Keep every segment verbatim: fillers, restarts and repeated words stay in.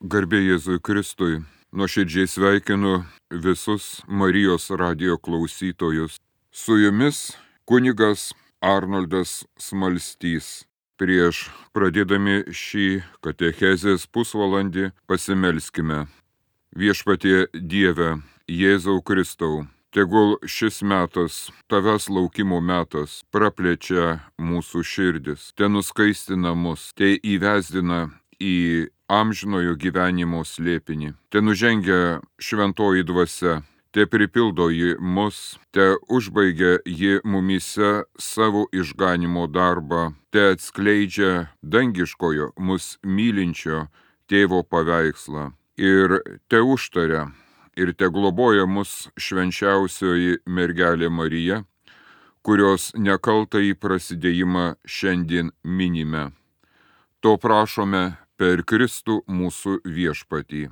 Garbė Jėzui Kristui, nuoširdžiai sveikinu visus Marijos radijo klausytojus. Su jumis kunigas Arnoldas Smalstys. Prieš pradėdami šį katechezės pusvalandį pasimelskime. Viešpatie Dieve, Jėzau Kristau, tegul šis metas, tavęs laukimo metas, praplečia mūsų širdis, te nuskaistina mus, te įvesdina į amžinojo gyvenimo slėpinį. Te nužengia šventoji dvasia, te pripildo ji mus, te užbaigia ji mumyse savo išganimo darbą, te atskleidžia dangiškojo mus mylinčio tėvo paveikslą ir te užtaria ir te globoja mus švenčiausioji mergelė Marija, kurios nekaltąjį prasidėjimą šiandien minime. To prašome per Kristų mūsų viešpatį.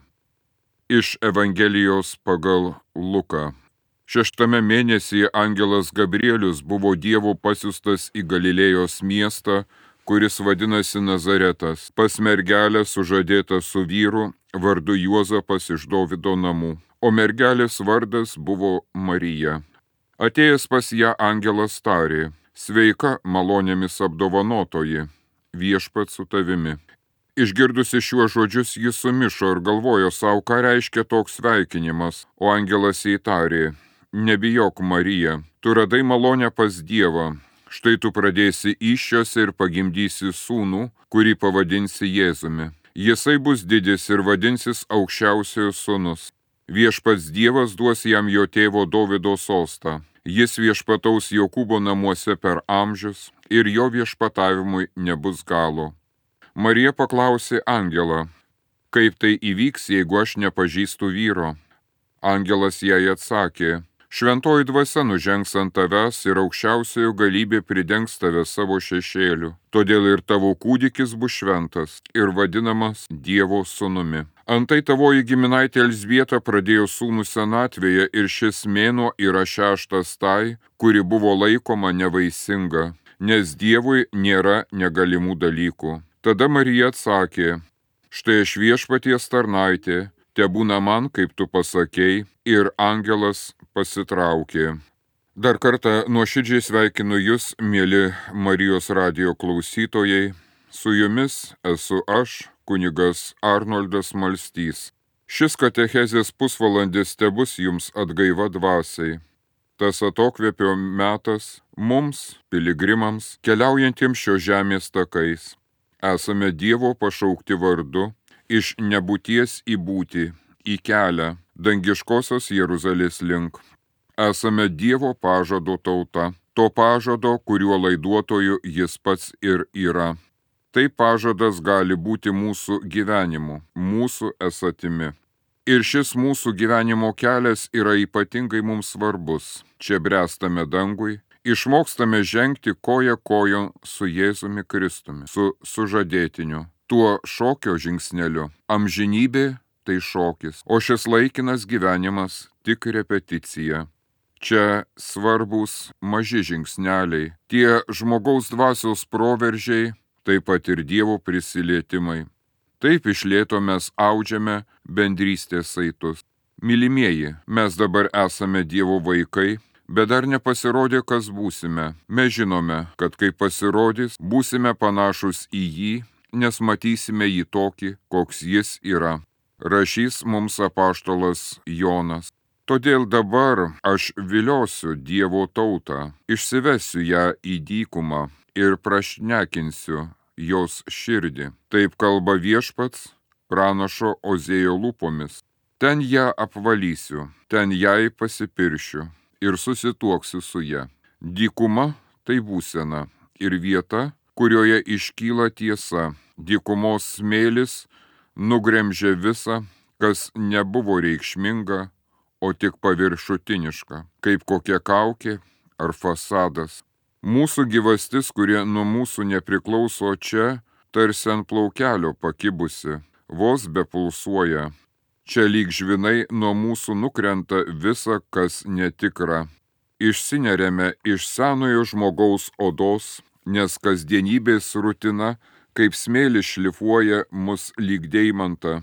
Iš Evangelijos pagal Luką. Šeštame mėnesyje angelas Gabrielius buvo Dievo pasiųstas į Galilėjos miestą, kuris vadinasi Nazaretas, pas mergelę sužadėtą su vyru vardu Juozapas iš Dovydo namų, o mergelės vardas buvo Marija. Atėjęs pas ją angelas tarė: sveika, malonėmis apdovanotoji, viešpats su tavimi. Išgirdusi šiuos žodžius, jis sumišo ir galvojo savo, ką reiškia toks sveikinimas, o angelas jai tarė: nebijok, Marija, tu radai malonę pas Dievą, štai tu pradėsi įsčiose ir pagimdysi sūnų, kurį pavadinsi Jėzumi. Jisai bus didis ir vadinsis aukščiausiojo sūnus. Viešpats Dievas duos jam jo tėvo Dovydo sostą. Jis viešpataus Jokūbo namuose per amžius ir jo viešpatavimui nebus galo. Marija paklausė angelą: kaip tai įvyks, jeigu aš nepažįstu vyro? Angelas jai atsakė: šventoji dvasia nužengs ant tavęs ir aukščiausiojo galybė pridengs tave savo šešėliu. Todėl ir tavo kūdikis bus šventas ir vadinamas Dievo sūnumi. Antai tavoji giminaitė Elzbieta pradėjo sūnų senatvėje ir šis mėnuo yra šeštas tai, kuri buvo laikoma nevaisinga, nes Dievui nėra negalimų dalykų. Tada Marija atsakė: štai aš viešpaties tarnaitė, tebūna man, kaip tu pasakei, ir angelas pasitraukė. Dar kartą nuoširdžiai sveikinu jūs, mieli Marijos radijo klausytojai. Su jumis esu aš, kunigas Arnoldas Smalstys. Šis katechezės pusvalandis tebus jums atgaiva dvasiai. Tas atokvėpio metas mums, piligrimams, keliaujantiems šio žemės takais. Esame Dievo pašaukti vardu iš nebūties į būtį, į kelią, dangiškosios Jeruzalės link. Esame Dievo pažado tauta, to pažado, kuriuo laiduotoju jis pats ir yra. Tai pažadas gali būti mūsų gyvenimu, mūsų esatimi. Ir šis mūsų gyvenimo kelias yra ypatingai mums svarbus. Čia bręstame dangui, išmokstame žengti koja kojon su Jėzumi Kristumi, su sužadėtiniu, tuo šokio žingsneliu. Amžinybė tai šokis, o šis laikinas gyvenimas tik repeticija. Čia svarbus maži žingsneliai, tie žmogaus dvasios proveržiai, taip pat ir Dievo prisilietimai. Taip iš lėto mes audžiame bendrystės saitus. Mylimieji, mes dabar esame Dievo vaikai, bet dar nepasirodė, kas būsime. Mes žinome, kad kai pasirodys, būsime panašus į jį, nes matysime jį tokį, koks jis yra. Rašys mums apaštalas Jonas. Todėl dabar aš viliosiu Dievo tautą, išsivesiu ją į dykumą ir prašnekinsiu jos širdį. Taip kalba viešpats pranašo Ozėjo lūpomis. Ten ją apvalysiu, ten jai pasipiršiu ir susituoksiu su ja. Dykuma tai būsena ir vieta, kurioje iškyla tiesa. Dykumos smėlis nugremžia visą, kas nebuvo reikšminga, o tik paviršutiniška, kaip kokia kaukė ar fasadas. Mūsų gyvastis, kurie nuo mūsų nepriklauso čia, tarsi ant plaukelio pakibusi, vos bepulsuoja. Čia lyg žvinai nuo mūsų nukrenta visa, kas netikra. Išsineriame iš senojo žmogaus odos, nes kasdienybės rutina, kaip smėlis šlifuoja mus lyg deimantą.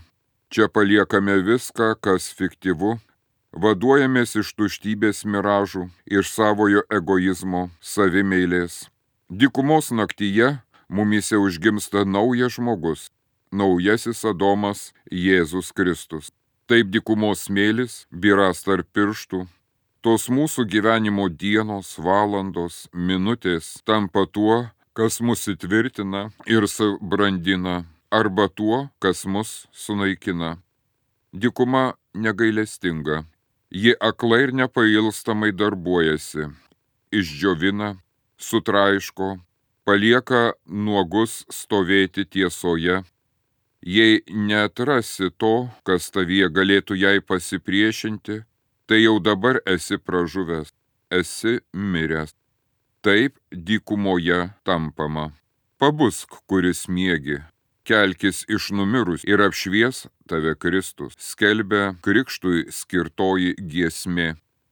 Čia paliekame viską, kas fiktyvu, vaduojamės iš tuštybės miražų, iš savojo egoizmo, savimeilės. Dykumos naktyje mumyse užgimsta naujas žmogus, naujasis Adomas Jėzus Kristus. Taip dykumos smėlis byras tarp pirštų. Tos mūsų gyvenimo dienos, valandos, minutės tampa tuo, kas mus įtvirtina ir subrandina, arba tuo, kas mus sunaikina. Dykuma negailestinga. Ji aklai ir nepailstamai darbuojasi, išdžiovina, sutraiško, palieka nuogus stovėti tiesoje. Jei neatrasi to, kas tavyje galėtų jai pasipriešinti, tai jau dabar esi pražuvęs, esi miręs. Taip dykumoje tampama. Pabusk, kuris miegi, kelkis iš numirus ir apšvies tave Kristus, skelbia krikštui skirtoji giesmė.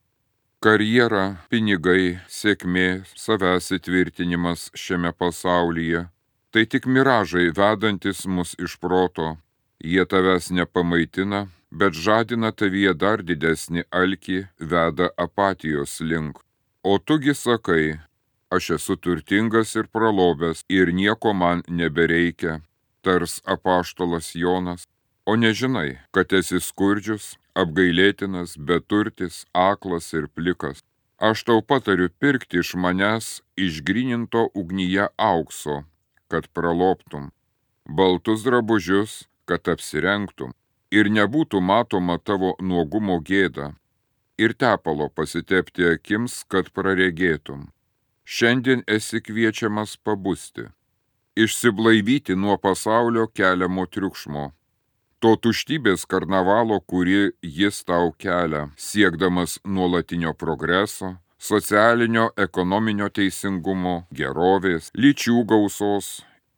Karjera, pinigai, sėkmė, savęs įtvirtinimas šiame pasaulyje – tai tik miražai vedantis mus iš proto. Jie tavęs nepamaitina, bet žadina tavyje dar didesnį alkį, veda apatijos link. O tugi sakai, aš esu turtingas ir pralobęs ir nieko man nebereikia, tars apaštalas Jonas, o nežinai, kad esi skurdžius, apgailėtinas, beturtis, aklas ir plikas. Aš tau patariu pirkti iš manęs išgryninto ugnyje aukso, kad pralobtum, baltus drabužius, kad apsirengtum, ir nebūtų matoma tavo nuogumo gėda, ir tepalo pasitepti akims, kad praregėtum. Šiandien esi kviečiamas pabusti, išsiblaivyti nuo pasaulio keliamo triukšmo, to tuštybės karnavalo, kurį jis tau kelia, siekdamas nuolatinio progreso, socialinio, ekonominio teisingumo, gerovės, lyčių gausos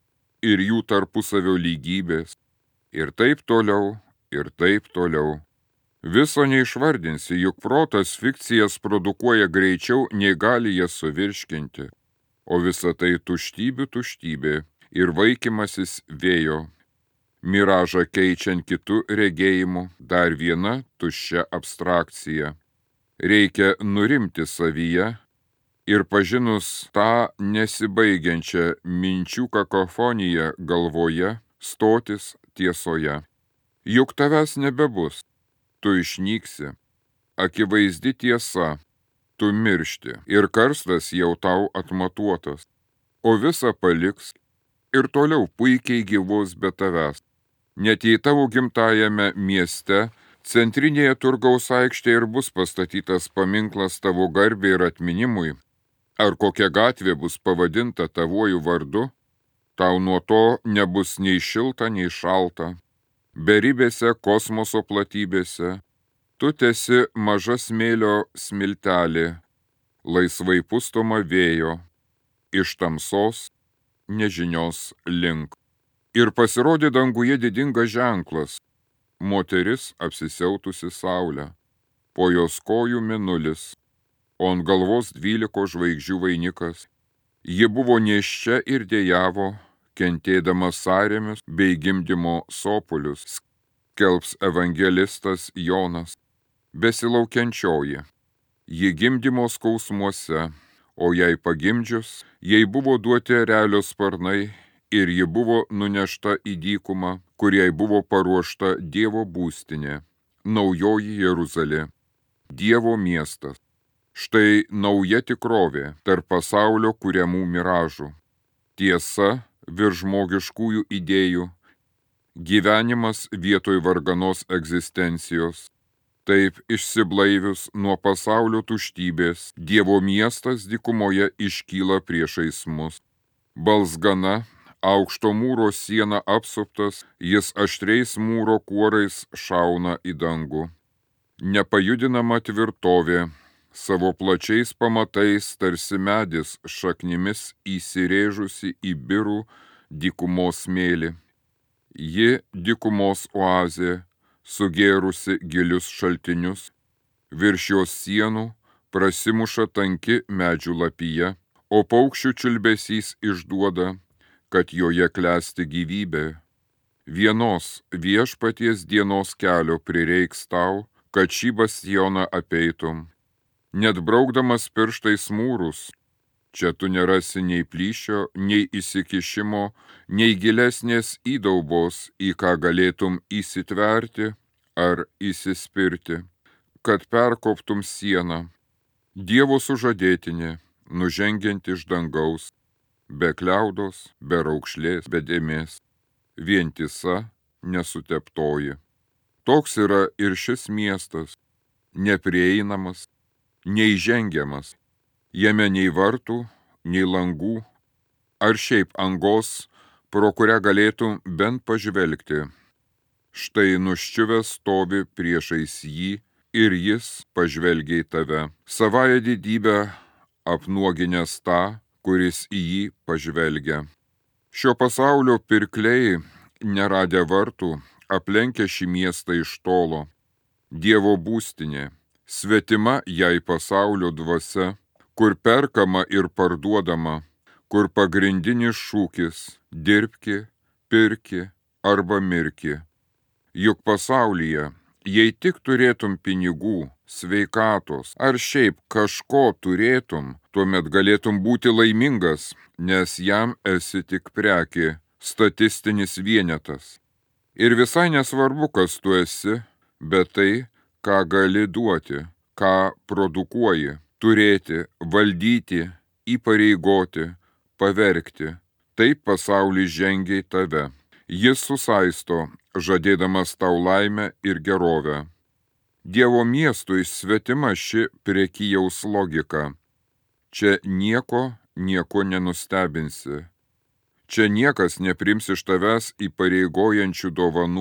ir jų tarpusavio lygybės, ir taip toliau, ir taip toliau. Viso neišvardinsi, juk protas fikcijas produkuoja greičiau, nei gali jas suvirškinti, o visa tai tuštybių tuštybė ir vaikymasis vėjo. Miražą keičiant kitų regėjimų, dar viena tuščia abstrakcija. Reikia nurimti savyje ir pažinus tą nesibaigiančią minčių kakofoniją galvoje, stotis tiesoje. Juk tavęs nebebus, tu išnyksi, akivaizdi tiesa, tu miršti ir karstas jau tau atmatuotas, o visa paliks ir toliau puikiai gyvos be tavęs. Net jei tavo gimtajame mieste, centrinėje turgaus aikštėje ir bus pastatytas paminklas tavo garbei ir atminimui, ar kokia gatvė bus pavadinta tavuoju vardu, tau nuo to nebus nei šilta, nei šalta. Beribėse kosmoso platybėse tu tesi maža smėlio smiltelė, laisvai pustoma vėjo, iš tamsos nežinios link. Ir pasirodė danguje didingas ženklas, moteris apsisiautusi saulę, po jos kojų mėnulis, o ant galvos dvyliko žvaigždžių vainikas. Ji buvo nėščia ir dejavo, kentėdama sąrėmis bei gimdymo sopulius, skelbs evangelistas Jonas, besilaukiančioji. Ji gimdymo skausmuose, o jai pagimdžius, jai buvo duoti erelio sparnai, ir ji buvo nunešta į dykumą, kuriai buvo paruošta Dievo būstinė, naujoji Jeruzalė, Dievo miestas. Štai nauja tikrovė tarp pasaulio kuriamų miražų. Tiesa virš žmogiškųjų idėjų, gyvenimas vietoj varganos egzistencijos. Taip išsiblaivius nuo pasaulio tuštybės, Dievo miestas dykumoje iškyla priešais mus. Balsgana, aukšto mūro siena apsuptas, jis aštriais mūro kuorais šauna į dangų. Nepajudinama tvirtovė, savo plačiais pamatais tarsi medis šaknimis įsirėžusi į birų dykumos smėlį. Ji dykumos oazė, sugėrusi gilius šaltinius, virš jos sienų prasimuša tanki medžių lapija, o paukščių čiulbesys išduoda, kad joje klesti gyvybė. Vienos viešpaties dienos kelio prireiks tau, kad šį bastioną apeitum. Net braukdamas pirštais mūrus, čia tu nerasi nei plyšio, nei įsikišimo, nei gilesnės įdaubos, į ką galėtum įsitverti ar įsispirti, kad perkoptum sieną. Dievo sužadėtinė, nužengiant iš dangaus, be kliaudos, be raukšlės, be dėmės, vientisa, nesuteptoji. Toks yra ir šis miestas, neprieinamas, neįžengiamas. Jame nei vartų, nei langų, ar šiaip angos, pro kurią galėtum bent pažvelgti. Štai nuščiuvęs stovi priešais jį ir jis pažvelgia į tave, savąją didybę apnuoginęs tą, kuris į jį pažvelgia. Šio pasaulio pirkliai, neradę vartų, aplenkia šį miestą iš tolo. Dievo būstinė, svetima jai pasaulio dvasia, kur perkama ir parduodama, kur pagrindinis šūkis – dirbki, pirki arba mirki. Juk pasaulyje, jei tik turėtum pinigų, sveikatos ar šiaip kažko turėtum, tuomet galėtum būti laimingas, nes jam esi tik prekė, statistinis vienetas. Ir visai nesvarbu, kas tu esi, bet tai, ką gali duoti, ką produkuoji, turėti, valdyti, įpareigoti, pavergti. Taip pasaulis žengia į tave. Jis susaisto, žadėdamas tau laimę ir gerovę. Dievo miestui svetima ši prekyjaus logika. Čia nieko, nieko nenustebinsi. Čia niekas neprims iš tavęs įpareigojančių dovanų.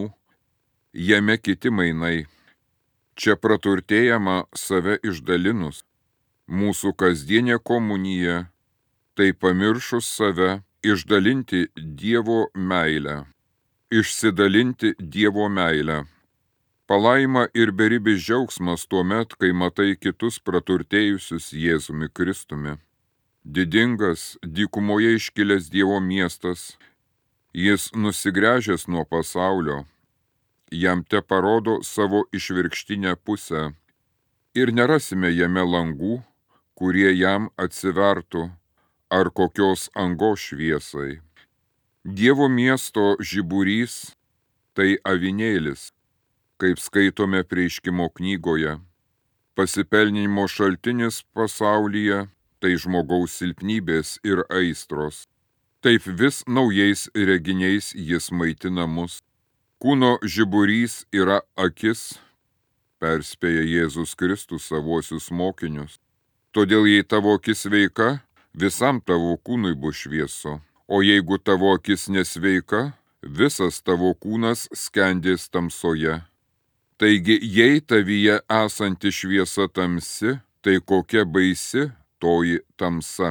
Jame kiti mainai. Čia praturtėjama save išdalinus. Mūsų kasdienė komunija, tai pamiršus save, išdalinti Dievo meilę. Išsidalinti Dievo meilę. Palaima ir beribis džiaugsmas tuomet, kai matai kitus praturtėjusius Jėzumi Kristumi. Didingas, dykumoje iškilęs Dievo miestas, jis nusigręžęs nuo pasaulio, jam te parodo savo išvirkštinę pusę ir nerasime jame langų, kurie jam atsivertų, ar kokios angos šviesai. Dievo miesto žiburys tai avinėlis, kaip skaitome Apreiškimo knygoje. Pasipelnimo šaltinis pasaulyje tai žmogaus silpnybės ir aistros. Taip vis naujais reginiais jis maitina mus. Kūno žiburys yra akis, perspėja Jėzus Kristus savuosius mokinius. Todėl jei tavo akis sveika, visam tavo kūnui bus šviesu. O jeigu tavo akis nesveika, visas tavo kūnas skendės tamsoje. Taigi, jei tavyje esanti šviesa tamsi, tai kokia baisi toji tamsa.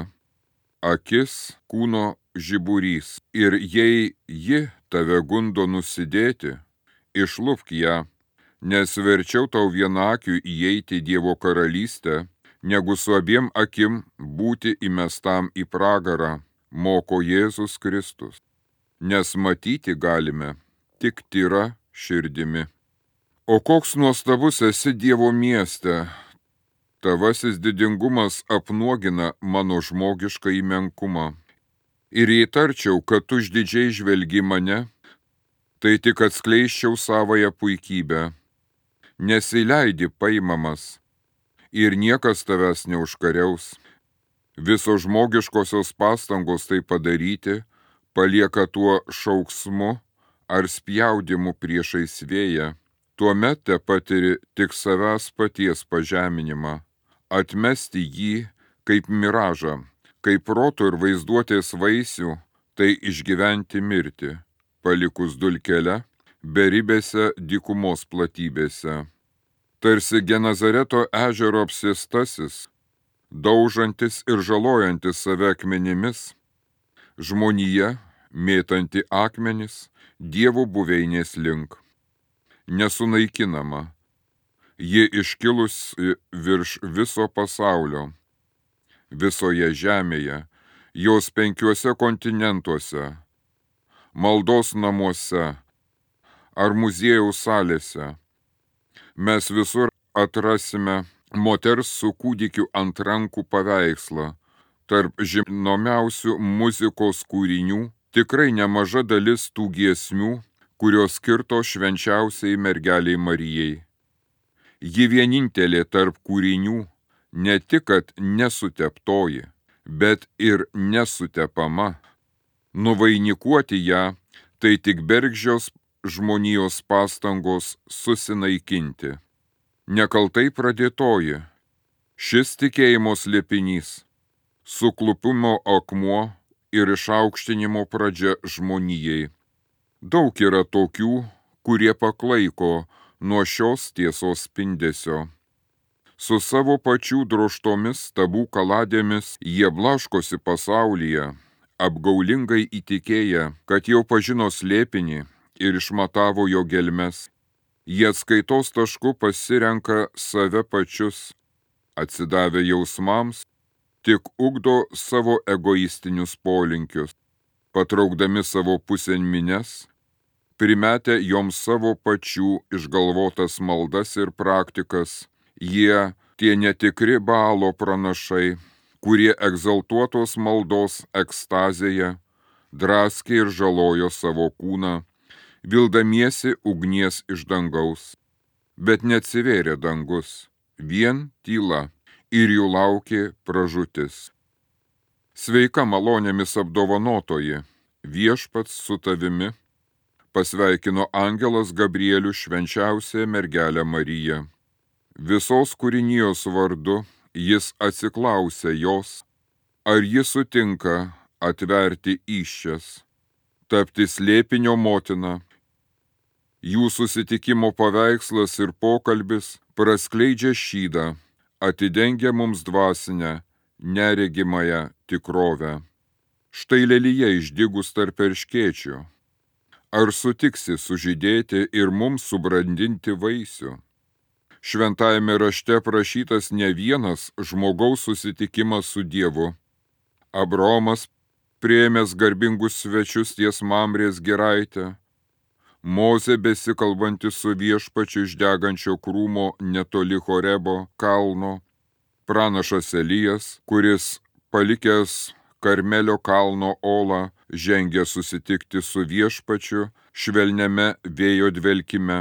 Akis kūno žiburys. Ir jei ji tave gundo nusidėti, išlupk ją, nes verčiau tau vienakiu įeiti Dievo karalystę, negu su abiem akim būti įmestam į pragarą, moko Jėzus Kristus. Nes matyti galime tik tyra širdimi. O koks nuostabus esi Dievo mieste! Tavasis didingumas apnuogina mano žmogišką įmenkumą. Ir jei tarčiau, kad tu išdidžiai žvelgi mane, tai tik atskleisčiau savąją puikybę. Nesileidi paimamas ir niekas tavęs neužkariaus. Visos žmogiškosios pastangos tai padaryti palieka tuo šauksmu ar spjaudimu priešais vėją. Tuomet te patiri tik savęs paties pažeminimą. Atmesti jį kaip miražą, kaip proto ir vaizduotės vaisių, tai išgyventi mirtį, palikus dulkelę, beribėse dykumos platybėse. Tarsi Genazareto ežero apsėstasis, daužantis ir žalojantis save akmenimis, žmonija, mėtanti akmenis, Dievo buveinės link. Nesunaikinama, ji iškilusi virš viso pasaulio, visoje žemėje, jos penkiuose kontinentuose, maldos namuose, ar muziejaus salėse. Mes visur atrasime moters su kūdikiu ant rankų paveikslą. Tarp žinomiausių muzikos kūrinių tikrai nemaža dalis tų giesmių, kurios skirto švenčiausiai mergeliai Marijai. Ji vienintelė tarp kūrinių ne tik kad nesuteptoji, bet ir nesutepama. Nuvainikuoti ją tai tik bergždžios žmonijos pastangos susinaikinti. Nekaltai pradėtoji, šis tikėjimo slėpinys, suklupimo akmuo ir išaukštinimo pradžia žmonijai. Daug yra tokių, kurie paklaiko nuo šios tiesos spindesio. Su savo pačių drožtomis stabų kaladėmis jie blaškosi pasaulyje, apgaulingai įtikėję, kad jau pažino slėpinį ir išmatavo jo gelmes. Jie atskaitos tašku pasirenka save pačius, atsidavę jausmams, tik ugdo savo egoistinius polinkius, patraukdami savo pusėn mines, primetę joms savo pačių išgalvotas maldas ir praktikas. Jie tie netikri Baalo pranašai, kurie egzaltuotos maldos ekstazėje draskė ir žalojo savo kūną, vildamiesi ugnies iš dangaus. Bet neatsivėrė dangus, vien tyla, ir jų laukė pražūtis. Sveika malonėmis apdovanotoji, viešpats su tavimi, pasveikino angelas Gabrielių švenčiausiąją mergelę Mariją. Visos kūrinijos vardu jis atsiklausė jos, ar ji sutinka atverti įsčias, tapti slėpinio motina. Jų susitikimo paveikslas ir pokalbis praskleidžia šydą, atidengia mums dvasinę, neregimąją tikrovę. Štai lelija išdygus tarp erškėčių. Ar sutiksi sužydėti ir mums subrandinti vaisių? Šventajame rašte prašytas ne vienas žmogaus susitikimas su Dievu. Abraomas, priėmęs garbingus svečius ties Mamrės giraitę, Mozė besikalbanti su viešpačiu iš degančio krūmo netoli Horebo kalno, pranašas Elijas, kuris palikęs Karmelio kalno olą žengė susitikti su viešpačiu švelniame vėjo dvelkime.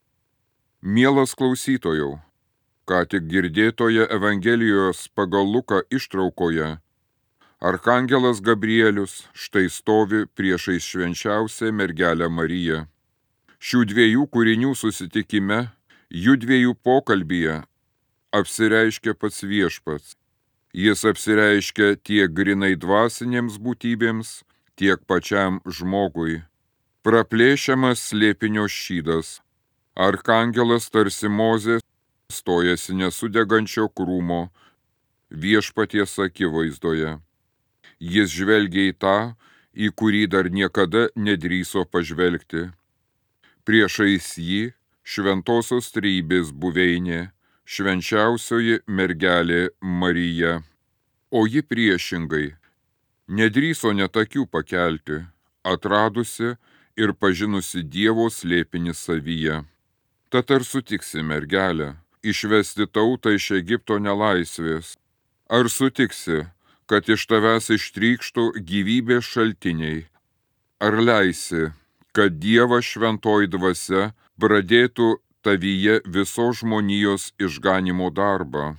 Mielas klausytojau, ką tik girdėtoje Evangelijos pagal Luką ištraukoje, arkangelas Gabrielius štai stovi priešais švenčiausią mergelę Mariją. Šių dviejų kūrinių susitikime, jų dviejų pokalbyje apsireiškia pats viešpats. Jis apsireiškia tiek grinai dvasinėms būtybėms, tiek pačiam žmogui. Praplėšiamas slėpinio šydas. Arkangelas tarsi Mozė stojasi nesudegančio krūmo viešpaties akivaizdoje. Jis žvelgia į tą, į kurį dar niekada nedrįso pažvelgti. Priešais jį šventosios trejybės buveinė, švenčiausioji mergelė Marija. O ji priešingai nedrįso net akių pakelti, atradusi ir pažinusi Dievo slėpinį savyje. Tad ar sutiksi, mergelę, išvesti tautą iš Egipto nelaisvės? Ar sutiksi, kad iš tavęs ištrykštų gyvybės šaltiniai? Ar leisi, kad Dievas šventoji dvasia pradėtų tavyje visos žmonijos išganimo darbą?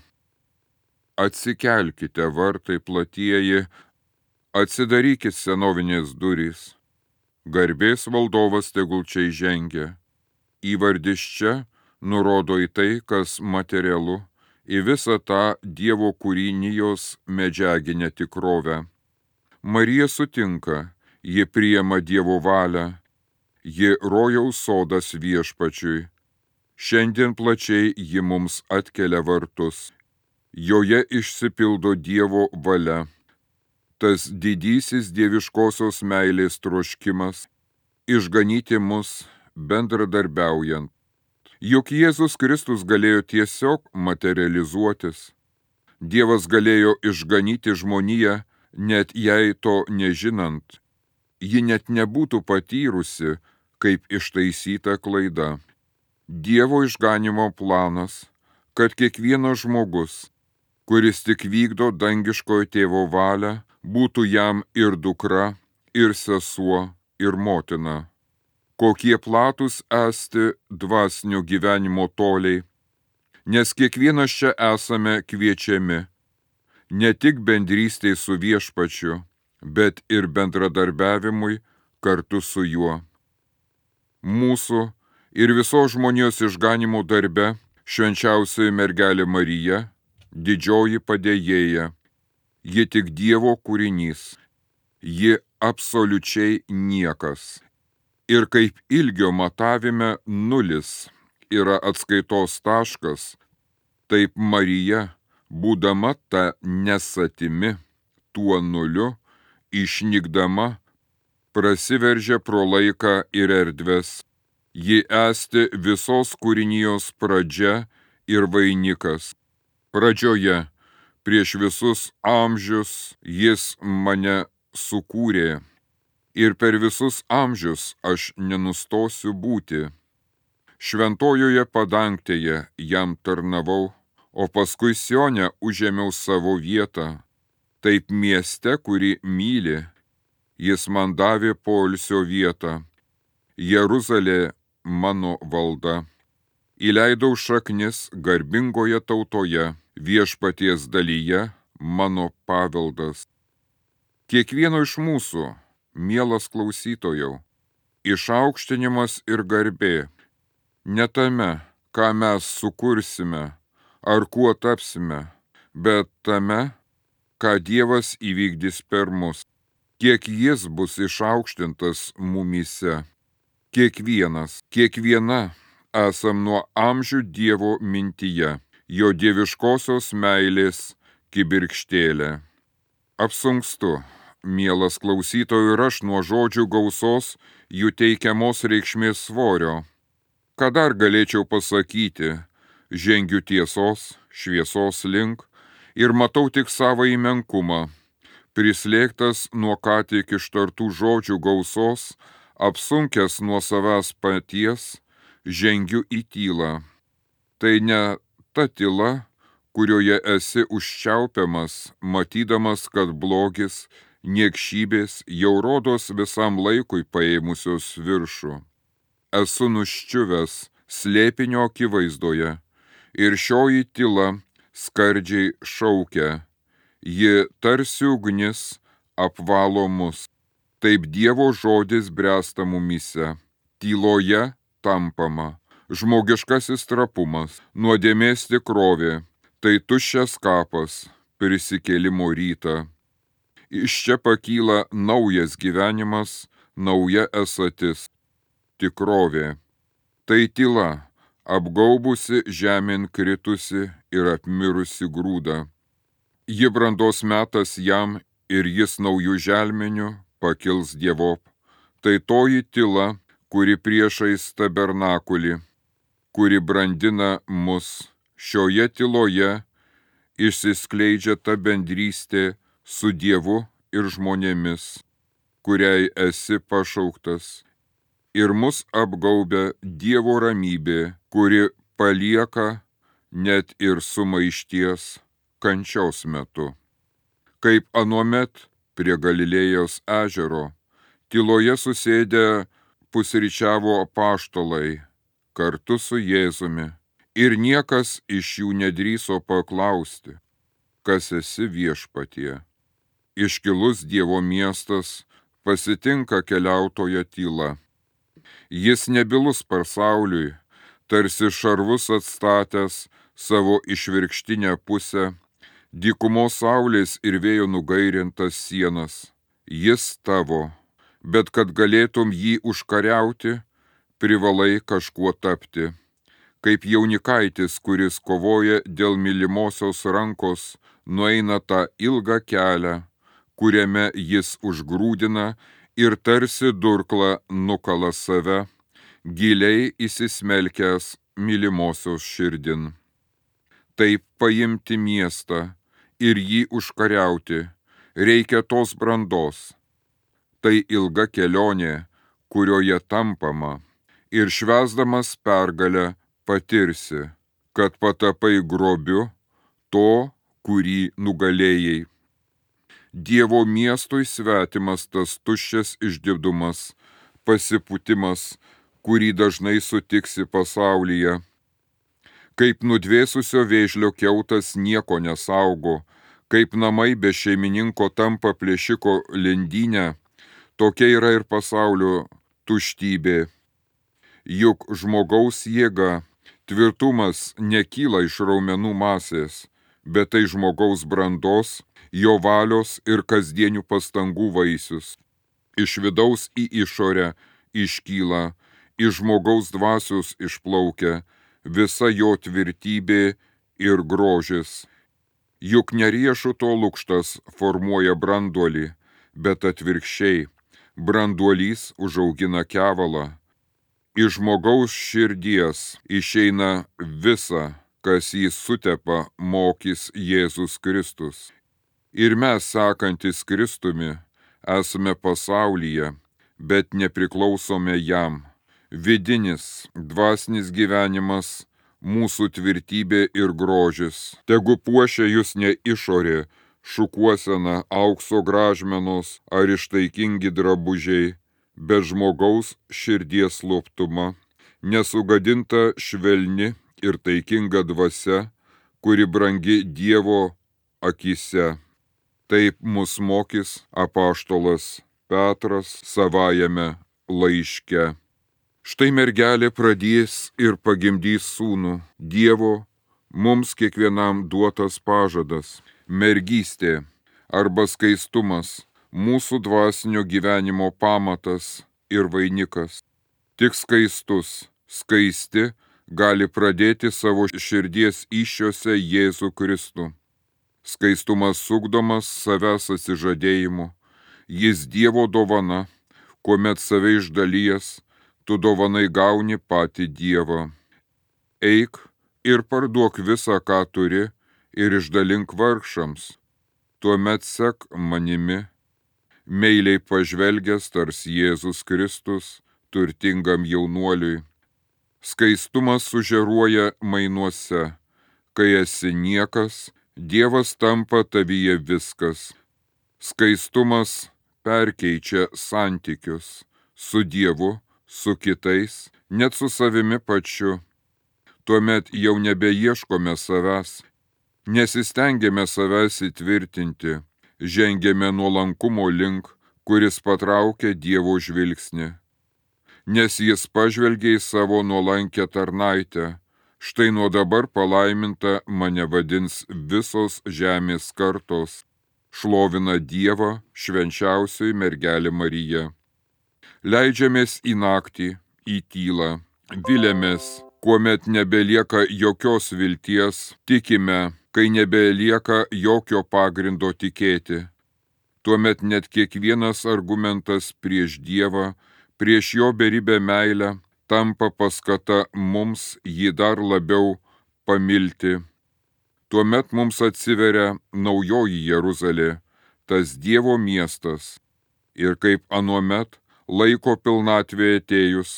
Atsikelkite, vartai platieji, atsidarykit senovinės durys. Garbės valdovas tegul čia įžengia. Įvardis čia nurodo į tai, kas materialu, į visą tą Dievo kūrinijos medžiaginę tikrovę. Marija sutinka, ji priima Dievo valią, ji rojaus sodas viešpačiui. Šiandien plačiai ji mums atkelia vartus. Joje išsipildo Dievo valia. Tas didysis dieviškosios meilės troškimas išganyti mus bendradarbiaujant. Juk Jėzus Kristus galėjo tiesiog materializuotis. Dievas galėjo išganyti žmoniją, net jei to nežinant. Ji net nebūtų patyrusi, kaip ištaisyta klaida. Dievo išganimo planas, kad kiekvienas žmogus, kuris tik vykdo dangiškojo tėvo valią, būtų jam ir dukra, ir sesuo, ir motina. Kokie platūs esti dvasinio gyvenimo toliai, nes kiekvienas čia esame kviečiami ne tik bendrystei su Viešpačiu, bet ir bendradarbiavimui kartu su juo. Mūsų ir visos žmonijos išganimo darbe švenčiausioji mergelė Marija, didžioji padėjėja, ji tik Dievo kūrinys, ji absoliučiai niekas. Ir kaip ilgio matavime nulis yra atskaitos taškas, taip Marija, būdama ta nesatimi, tuo nuliu, išnykdama, prasiveržia pro laiką ir erdves. Ji esti visos kūrinijos pradžia ir vainikas. Pradžioje, prieš visus amžius, jis mane sukūrė. Ir per visus amžius aš nenustosiu būti. Šventojoje padangtėje jam tarnavau, o paskui Sione užėmiau savo vietą. Taip mieste, kurį myli, jis man davė poilsio vietą. Jeruzalė mano valda. Įleidau šaknis garbingoje tautoje, Viešpaties dalyje mano paveldas. Kiekvieno iš mūsų, mielas klausytojau, išaukštinimas ir garbė ne tame, ką mes sukursime ar kuo tapsime, bet tame, ką Dievas įvykdys per mus, kiek jis bus išaukštintas mumyse. Kiekvienas, kiekviena esam nuo amžių Dievo mintyje, jo dieviškosios meilės kibirkštėlė. Apsunkstu, mielas klausytojų, ir aš nuo žodžių gausos jų teikiamos reikšmės svorio. Ką dar galėčiau pasakyti? Žengiu tiesos, šviesos link ir matau tik savąjį menkumą. Prislėgtas nuo ką tik ištartų žodžių gausos, apsunkęs nuo savęs paties, žengiu į tylą. Tai ne ta tyla, kurioje esi užčiaupiamas, matydamas, kad blogis, niekšybės jau rodos visam laikui paėmusios viršų. Esu nuščiuvęs slėpinio akivaizdoje ir šioji tyla skardžiai šaukia. Ji tarsi ugnis apvalo mus. Taip Dievo žodis bręsta mumyse. Tyloje tampama. Žmogiškasis trapumas, nuodėmės tikrovė, tai tuščias kapas, prisikėlimo rytą. Iš čia pakyla naujas gyvenimas, nauja esatis, tikrovė. Tai tyla, apgaubusi žemėn kritusi ir apmirusi grūdą. Ji brandos metas jam ir jis naujų želmenių pakils dievop. Tai toji tyla, kuri priešais tabernakulį, kuri brandina mus. Šioje tyloje išsiskleidžia ta bendrystė su Dievu ir žmonėmis, kuriai esi pašauktas. Ir mus apgaubia Dievo ramybė, kuri palieka net ir sumaišties kančios metu. Kaip anuomet prie Galilėjos ežero, tyloje susėdę pusryčiavo apaštalai kartu su Jėzumi, ir niekas iš jų nedrįso paklausti, kas esi Viešpatie. Iškilus Dievo miestas pasitinka keliautojo tyla. Jis nebylus pasauliui, tarsi šarvus atstatęs savo išvirkštinę pusę, dykumos saulės ir vėjo nugairintas sienas. Jis tavo, bet kad galėtum jį užkariauti, privalai kažkuo tapti. Kaip jaunikaitis, kuris kovoja dėl mylimosios rankos, nueina tą ilgą kelią, kuriame jis užgrūdina ir tarsi durkla nukala save, giliai įsismelkęs mylimosios širdin. Taip paimti miestą ir jį užkariauti reikia tos brandos. Tai ilga kelionė, kurioje tampama, ir švęsdamas pergalę patirsi, kad patapai grobiu to, kurį nugalėjai. Dievo miestui svetimas tas tuščias išdidumas, pasipūtimas, kurį dažnai sutiksi pasaulyje. Kaip nudvėsusio vėžlio kiautas nieko nesaugo, kaip namai be šeimininko tampa plėšiko lindynę, tokia yra ir pasaulio tuštybė. Juk žmogaus jėga, tvirtumas nekyla iš raumenų masės, bet tai žmogaus brandos, jo valios ir kasdienių pastangų vaisius. Iš vidaus į išorę iškyla, iš žmogaus dvasios išplaukia visa jo tvirtybė ir grožis. Juk ne riešuto lukštas formuoja branduolį, bet atvirkščiai, branduolys užaugina kevalą. Iš žmogaus širdies išeina visa, kas jį sutepa, mokys Jėzus Kristus. Ir mes, sekantis Kristumi, esame pasaulyje, bet nepriklausome jam. Vidinis, dvasinis gyvenimas, mūsų tvirtybė ir grožis. Tegu puošia jūs ne išorė, šukuosena, aukso gražmenos ar ištaikingi drabužiai, bet žmogaus širdies sloptuma, nesugadinta švelni ir taikinga dvasia, kuri brangi Dievo akyse. Taip mus mokys apaštalas Petras savajame laiške. Štai mergelė pradės ir pagimdys sūnų, Dievo mums kiekvienam duotas pažadas. Mergystė arba skaistumas, mūsų dvasinio gyvenimo pamatas ir vainikas. Tik skaistus, skaisti gali pradėti savo širdies įsčiose Jėzų Kristų. Skaistumas sukdomas savęs atsižadėjimu, jis Dievo dovana, kuomet save išdalijęs, tu dovanai gauni patį Dievą. Eik ir parduok visą, ką turi, ir išdalink vargšams. Tuomet sek manimi. Meiliai pažvelgęs tars Jėzus Kristus turtingam jaunuoliui. Skaistumas sužėruoja mainuose. Kai esi niekas, Dievas tampa tavyje viskas. Skaistumas perkeičia santykius su Dievu, su kitais, net su savimi pačiu. Tuomet jau nebeieškome savęs, nesistengiame savęs įtvirtinti, žengėme nuolankumo link, kuris patraukia Dievo žvilgsnį. Nes jis pažvelgia į savo nuolankę tarnaitę, štai nuo dabar palaiminta mane vadins visos žemės kartos, šlovina Dievą švenčiausioji mergelė Marija. Leidžiamės į naktį, į tylą, viliamės, kuomet nebelieka jokios vilties, tikime, kai nebelieka jokio pagrindo tikėti. Tuomet net kiekvienas argumentas prieš Dievą, prieš jo beribę meilę, tampa paskata mums jį dar labiau pamilti. Tuomet mums atsiveria naujoji Jeruzalė, tas Dievo miestas. Ir kaip anuomet, laiko pilnatvė atėjus,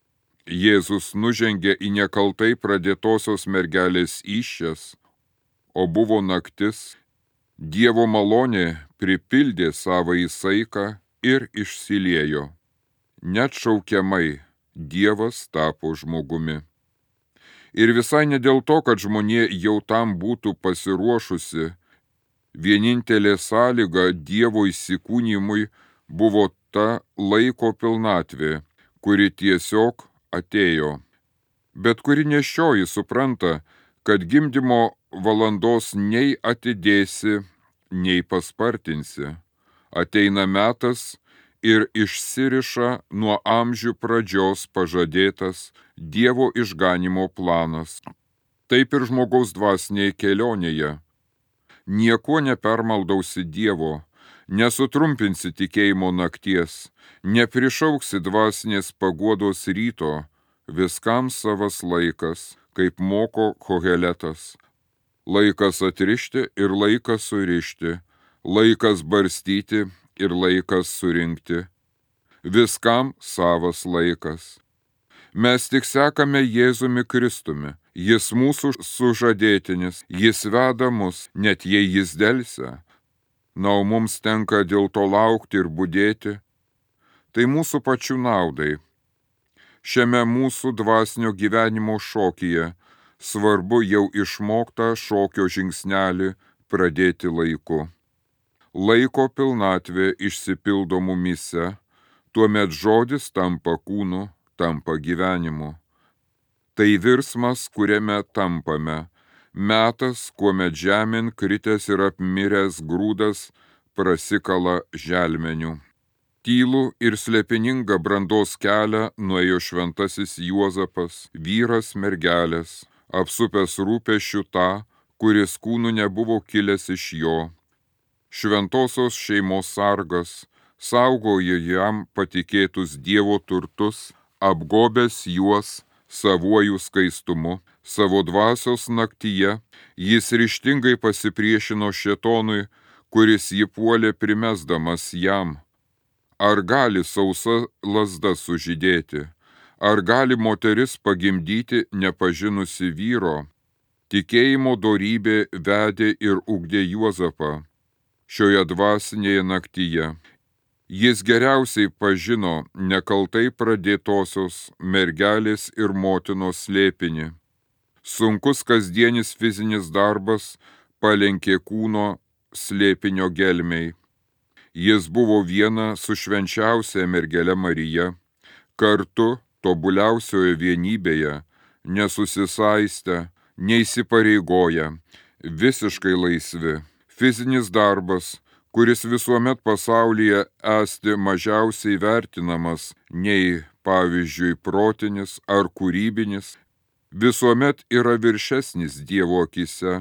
Jėzus nužengė į nekaltai pradėtosios mergelės įsčias, o buvo naktis, Dievo malonė pripildė savąjį saiką ir išsiliejo. Net šaukiamai Dievas tapo žmogumi. Ir visai ne dėl to, kad žmonė jau tam būtų pasiruošusi, vienintelė sąlyga Dievo įsikūnijimui buvo ta laiko pilnatvė, kuri tiesiog atėjo, bet kuri nešioji supranta, kad gimdymo valandos nei atidėsi, nei paspartinsi. Ateina metas ir išsiriša nuo amžių pradžios pažadėtas Dievo išganimo planas. Taip ir žmogaus dvasinėje kelionėje. Niekuo nepermaldausi Dievo, nesutrumpinsi tikėjimo nakties, neprišauksi dvasinės paguodos ryto, viskam savas laikas, kaip moko Koheletas. Laikas atrišti ir laikas surišti, laikas barstyti ir laikas surinkti. Viskam savas laikas. Mes tik sekame Jėzumi Kristumi. Jis mūsų sužadėtinis, jis veda mus, net jei jis delsia. Na, o mums tenka dėl to laukti ir budėti. Tai mūsų pačių naudai. Šiame mūsų dvasinio gyvenimo šokyje svarbu jau išmoktą šokio žingsnelį pradėti laiku. Laiko pilnatvė išsipildo mumyse, tuomet žodis tampa kūnu, tampa gyvenimu. Tai virsmas, kuriame tampame, metas, kuomet žemėn kritęs ir apmiręs grūdas prasikala želmeniu. Tylų ir slėpiningą brandos kelią nuėjo šventasis Juozapas, vyras mergelės, apsupęs rūpesčių tą, kuris kūnu nebuvo kilęs iš jo. Šventosios šeimos sargas saugojo jam patikėtus Dievo turtus, apgobęs juos savuoju skaistumu. Savo dvasios naktyje jis ryžtingai pasipriešino šėtonui, kuris jį puolė primesdamas jam. Ar gali sausa lazda sužydėti? Ar gali moteris pagimdyti nepažinusi vyro? Tikėjimo dorybė vedė ir ugdė Juozapą šioje dvasinėje naktyje. Jis geriausiai pažino nekaltai pradėtosios mergelės ir motinos slėpinį. Sunkus kasdienis fizinis darbas palenkė kūno slėpinio gelmei. Jis buvo viena su švenčiausia mergele Marija, kartu tobuliausioje vienybėje, nesusisaistę, neįsipareigoję, visiškai laisvi. Fizinis darbas, kuris visuomet pasaulyje esti mažiausiai vertinamas nei, pavyzdžiui, protinis ar kūrybinis, visuomet yra viršesnis Dievo akise.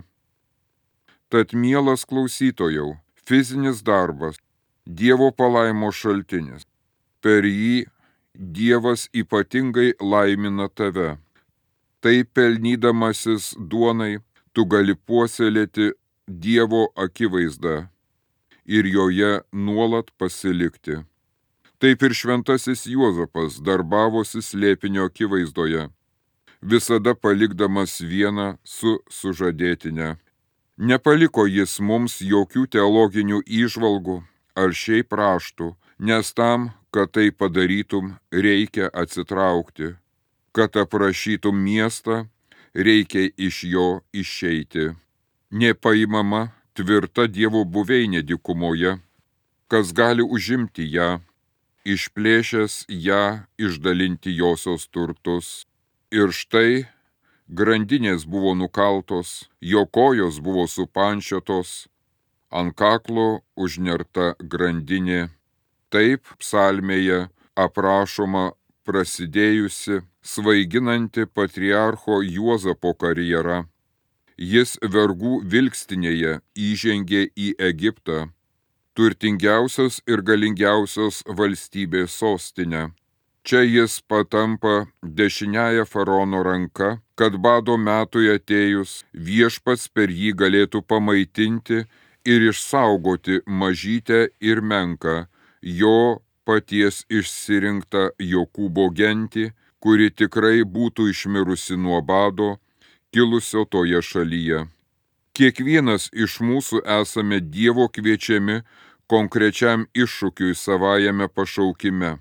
Tad, mielas klausytojau, fizinis darbas Dievo palaimo šaltinis. Per jį Dievas ypatingai laimina tave. Tai pelnydamasis duonai, tu gali puoselėti Dievo akivaizdą ir joje nuolat pasilikti. Taip ir šventasis Juozapas darbavosi slėpinio akivaizdoje, visada palikdamas vieną su sužadėtine. Nepaliko jis mums jokių teologinių įžvalgų ar šiaip raštų, nes tam, kad tai padarytum, reikia atsitraukti. Kad aprašytum miestą, reikia iš jo išeiti. Nepaimama tvirta Dievo buveinė dykumoje, kas gali užimti ją, išplėšęs ją išdalinti josios turtus. Ir štai grandinės buvo nukaltos, jo kojos buvo supančiotos, ant kaklo užnerta grandinė. Taip psalmėje aprašoma prasidėjusi svaiginanti patriarcho Juozapo karjera. Jis vergų vilkstinėje įžengė į Egiptą, turtingiausios ir galingiausios valstybės sostinę. Čia jis patampa dešiniąja faraono ranka, kad bado metui atėjus viešpats per jį galėtų pamaitinti ir išsaugoti mažytę ir menką, jo paties išsirinktą Jokūbo gentį, kuri tikrai būtų išmirusi nuo bado, kilusio toje šalyje. Kiekvienas iš mūsų esame Dievo kviečiami konkrečiam iššūkiui savajame pašaukime.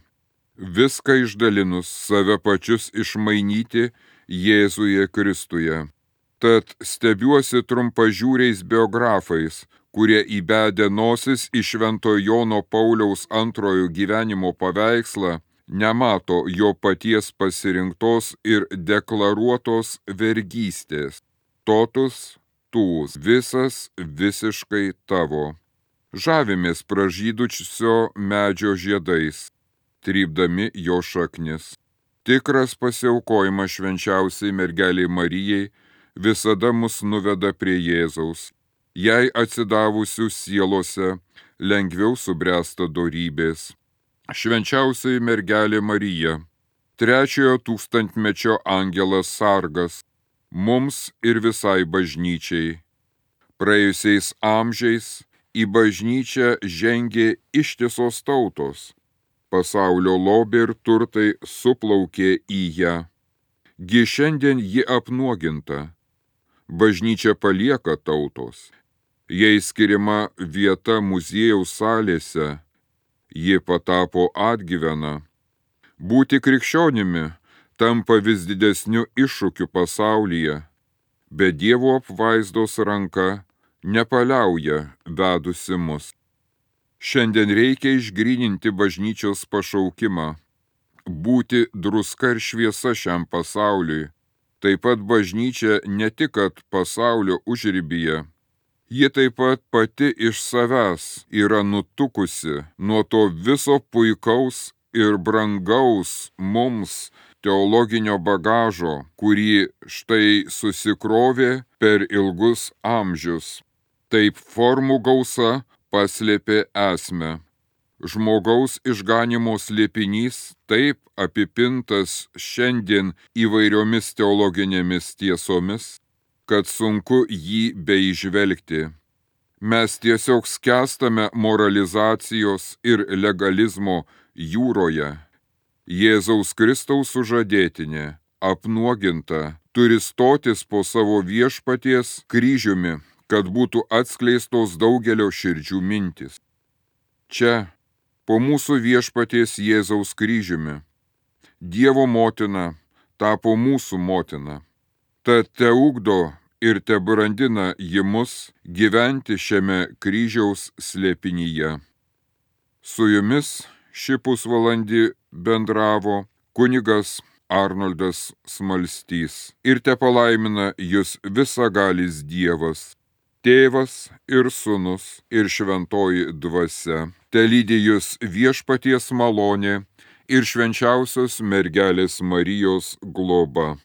Viską išdalinus, save pačius išmainyti Jėzuje Kristuje. Tad stebiuosi trumpažiūriais biografais, kurie įbedę nosis į Šventojo Jono Pauliaus antrojo gyvenimo paveikslą, nemato jo paties pasirinktos ir deklaruotos vergystės. Totus, tūs, visas visiškai tavo. Žavimės pražydučio medžio žiedais, trypdami jo šaknis. Tikras pasiaukojimas švenčiausiai mergeliai Marijai visada mus nuveda prie Jėzaus. Jai atsidavusių sielose lengviau subręsta dorybės. Švenčiausioji mergelė Marija, trečiojo tūkstantmečio angelas sargas, mums ir visai bažnyčiai. Praėjusiais amžiais į bažnyčią žengė ištisos tautos. pasaulio lobiai ir turtai suplaukė į ją. Gi šiandien ji apnuoginta. Bažnyčia palieka tautos. Jai skiriama vieta muziejaus salėse. Ji patapo atgyvena. Būti krikščionimi tampa vis didesniu iššūkiu pasaulyje, bet Dievo apvaizdos ranka nepaliauja vedusi mus. Šiandien reikia išgryninti bažnyčios pašaukimą, būti druska ir šviesa šiam pasauliui. Taip pat bažnyčia ne tik kad pasaulio užribyje, ji taip pat pati iš savęs yra nutukusi nuo to viso puikaus ir brangaus mums teologinio bagažo, kurį štai susikrovė per ilgus amžius. Taip formų gausa paslėpė esmę. Žmogaus išganimo slėpinys taip apipintas šiandien įvairiomis teologinėmis tiesomis, kad sunku jį beįžvelgti. Mes tiesiog skęstame moralizacijos ir legalizmo jūroje. Jėzaus Kristaus sužadėtinė, apnuoginta, turi stotis po savo viešpaties kryžiumi, kad būtų atskleistos daugelio širdžių mintys. Čia, po mūsų viešpaties Jėzaus kryžiumi, Dievo motina tapo mūsų motina. Tad teugdo ir tebrandina ji mus gyventi šiame kryžiaus slėpinyje. Su jumis šį pusvalandį bendravo kunigas Arnoldas Smalstys. Ir tepalaimina jus visagalis Dievas, Tėvas ir Sūnus ir Šventoji Dvasia. Telydi jus viešpaties malonė ir švenčiausios mergelės Marijos globa.